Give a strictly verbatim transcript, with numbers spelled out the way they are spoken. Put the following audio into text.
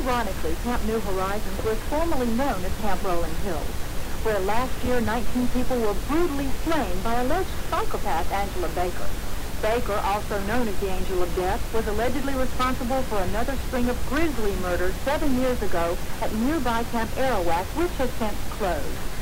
Ironically, Camp New Horizons was formerly known as Camp Rolling Hills, where last year nineteen people were brutally slain by alleged psychopath Angela Baker. Baker, also known as the Angel of Death, was allegedly responsible for another string of grisly murders seven years ago at nearby Camp Arawak, which has since closed.